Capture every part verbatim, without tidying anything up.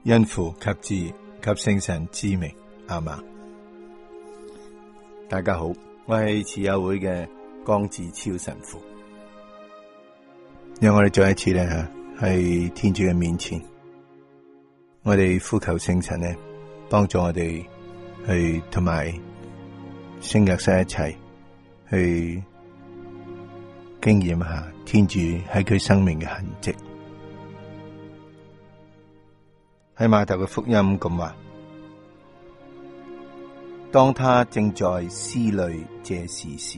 因父及子及聖神之名，阿們。大家好，我係慈幼會嘅江志超神父。讓我哋再一次咧吓，喺天主嘅面前，我哋呼求聖神咧，幫助我哋去同埋聖若瑟一齊去經驗下天主喺佢生命嘅痕跡。喺馬竇嘅福音咁話，當他正在思慮這事時，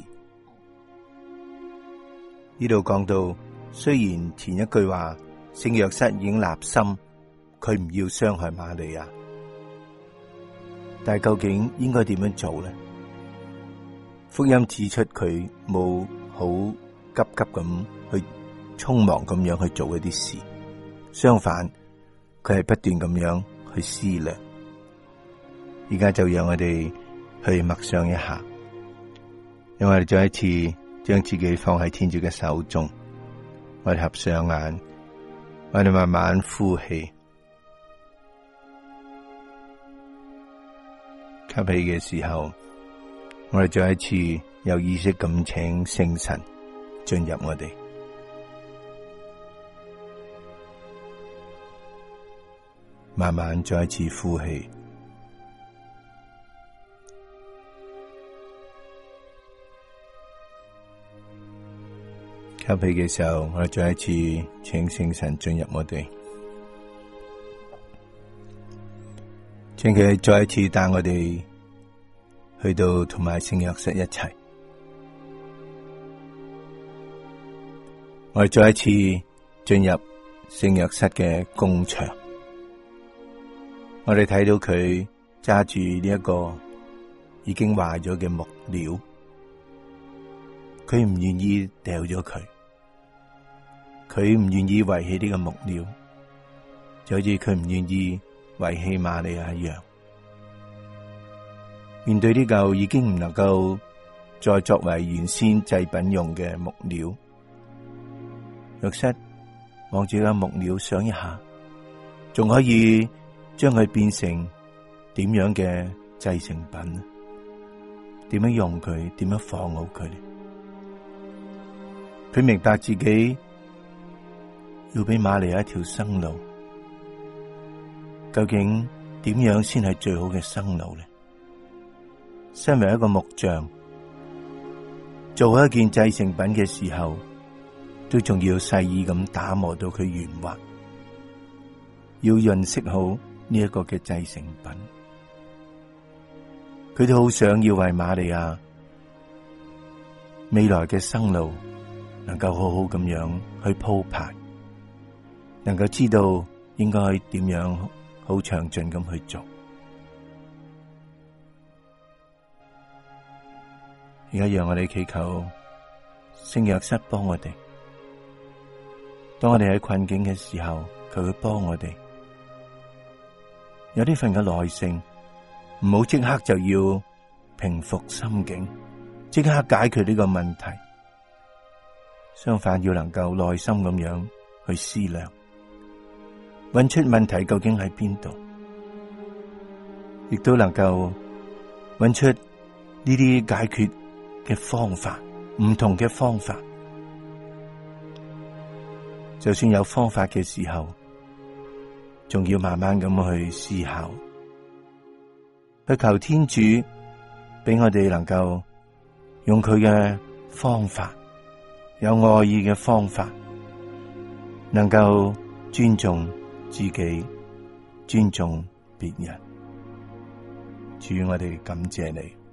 呢度講到，雖然前一句話聖若瑟已經立心，佢唔要傷害瑪利亞，但係究竟應該點樣做呢？福音指出佢冇好急急咁去匆忙咁樣去做一啲事，相反，佢係不斷咁樣去思量。而家就讓我哋去默想一下，讓我哋再一次將自己放喺天主嘅手中，我哋合上眼，我哋慢慢呼氣，吸氣嘅時候，我哋再一次有意識咁請聖神進入我哋。慢慢再一次呼氣，吸氣嘅時候，我哋再一次請聖神進入我哋，請佢再一次帶我哋去到同埋聖若瑟一齊，我哋再一次進入聖若瑟嘅工場。我哋睇到佢揸住呢一個已經壞咗嘅木料，佢唔願意掉咗佢，佢唔願意遺棄呢個木料，就好似佢唔願意遺棄瑪利亞一樣。面對呢嚿已經唔能夠再作為原先祭品用嘅木料，若瑟望住個木料想一下，仲可以將佢變成點樣嘅製成品？點樣用佢？點樣放好佢？佢明白自己要俾瑪利亞一條生路，究竟點樣先係最好嘅生路呢？身為一個木匠，做好一件製成品嘅時候，都仲要細意咁打磨到佢圓滑，要潤色好呢一個嘅製成品，佢都好想要為瑪利亞未來嘅生路能夠好好咁樣去鋪排，能夠知道應該點樣好詳盡咁去做。而家讓我哋祈求聖若瑟幫我哋，當我哋喺困境嘅時候，佢會幫我哋。有呢份嘅耐性，唔好即刻就要平復心境，即刻解決呢個問題。相反，要能夠耐心咁樣去思量，揾出問題究竟喺邊度，亦都能夠揾出呢啲解決嘅方法，唔同嘅方法。就算有方法嘅時候，仲要慢慢咁去思考，去求天主俾我哋能夠用佢嘅方法，有愛意嘅方法，能夠尊重自己，尊重別人。主，我哋感謝你。